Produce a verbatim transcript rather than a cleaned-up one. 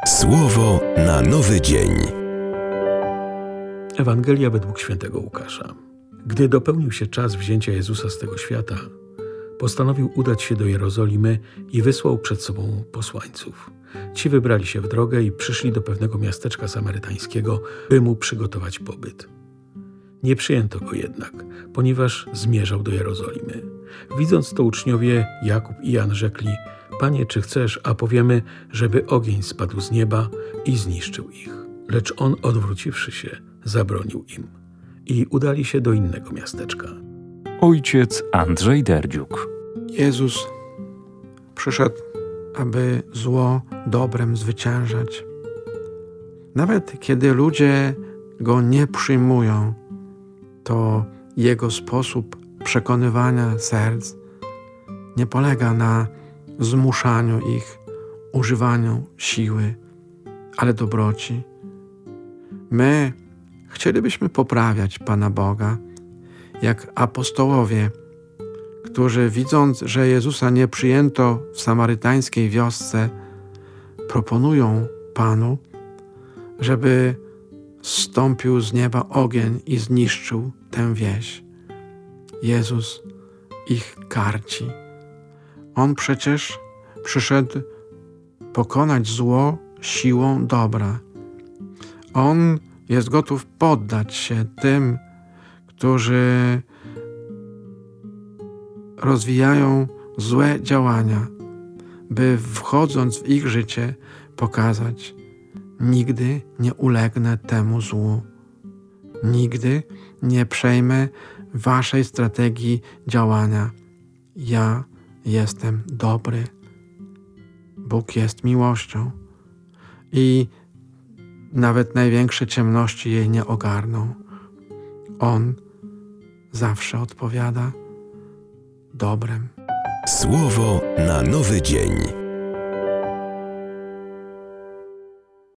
Słowo na nowy dzień. Ewangelia według świętego Łukasza. Gdy dopełnił się czas wzięcia Jezusa z tego świata, postanowił udać się do Jerozolimy i wysłał przed sobą posłańców. Ci wybrali się w drogę i przyszli do pewnego miasteczka samarytańskiego, by mu przygotować pobyt. Nie przyjęto go jednak, ponieważ zmierzał do Jerozolimy. Widząc to, uczniowie Jakub i Jan rzekli: Panie, czy chcesz, a powiemy, żeby ogień spadł z nieba i zniszczył ich? Lecz on, odwróciwszy się, zabronił im i udali się do innego miasteczka. Ojciec Andrzej Derdziuk. Jezus przyszedł, aby zło dobrem zwyciężać. Nawet kiedy ludzie Go nie przyjmują, to Jego sposób przekonywania serc nie polega na zmuszaniu ich, używaniu siły, ale dobroci. My chcielibyśmy poprawiać Pana Boga, jak apostołowie, którzy, widząc, że Jezusa nie przyjęto w samarytańskiej wiosce, proponują Panu, żeby zstąpił z nieba ogień i zniszczył tę wieś. Jezus ich karci. On przecież przyszedł pokonać zło siłą dobra. On jest gotów poddać się tym, którzy rozwijają złe działania, by wchodząc w ich życie pokazać: nigdy nie ulegnę temu złu. Nigdy nie przejmę waszej strategii działania. Ja jestem dobry. Bóg jest miłością i nawet największe ciemności jej nie ogarną. On zawsze odpowiada dobrem. Słowo na nowy dzień.